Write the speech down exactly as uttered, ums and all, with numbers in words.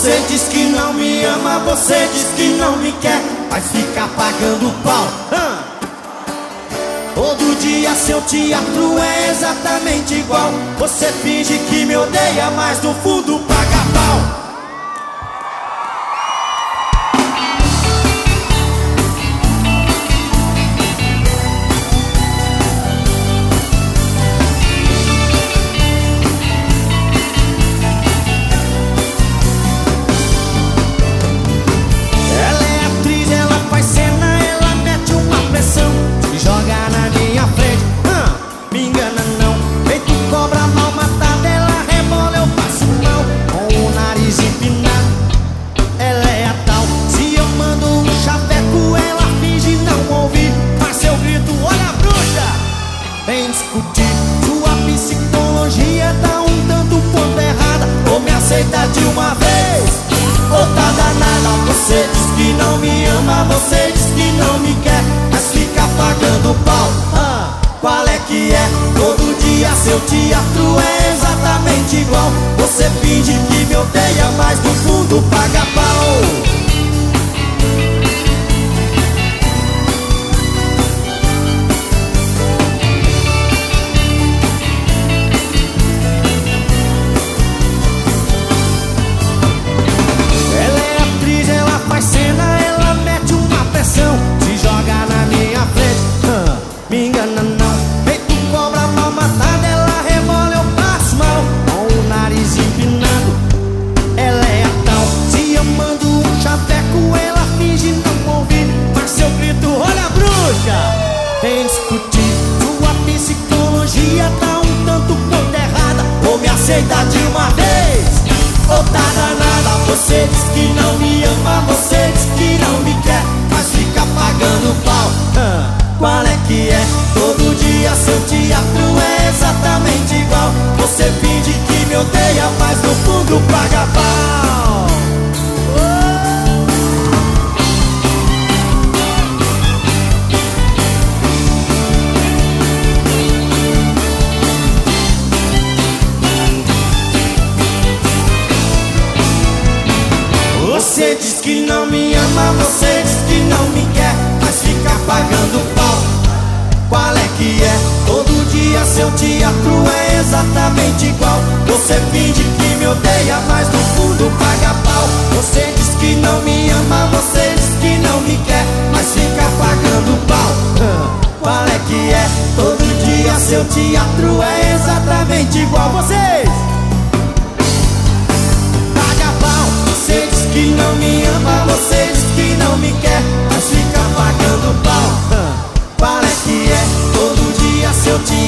Você diz que não me ama, você diz que não me quer, mas fica pagando pau. ah. Todo dia seu teatro é exatamente igual. Você finge que me odeia, mas no fundo paga pau. Vem discutir, sua psicologia tá um tanto quanto errada. Ou me aceita de uma vez, ou tá danada. Você diz que não me ama, você diz que não me quer, mas fica pagando pau. ah, Qual é que é? Todo dia seu teatro é exatamente igual. Você finge que me odeia, mas no fundo paga pau. Vem discutir, sua psicologia tá um tanto quanto errada. Ou me aceita de uma vez, ou tá danada. Você diz que não me ama, você diz que não me quer, mas fica pagando pau. ah, Qual é que é? Todo dia seu teatro é exatamente igual. Você finge que me odeia, mas no fundo paga pau. Você diz que não me ama, você diz que não me quer, mas fica pagando pau. Qual é que é? Todo dia seu teatro é exatamente igual. Você finge que me odeia, mas no fundo paga pau. Você diz que não me ama, você diz que não me quer, mas fica pagando pau. Qual é que é? Todo dia seu teatro é exatamente igual. Vocês que não me ama, você diz que não me quer, mas fica pagando pau. Qual é que é? Todo dia seu teatro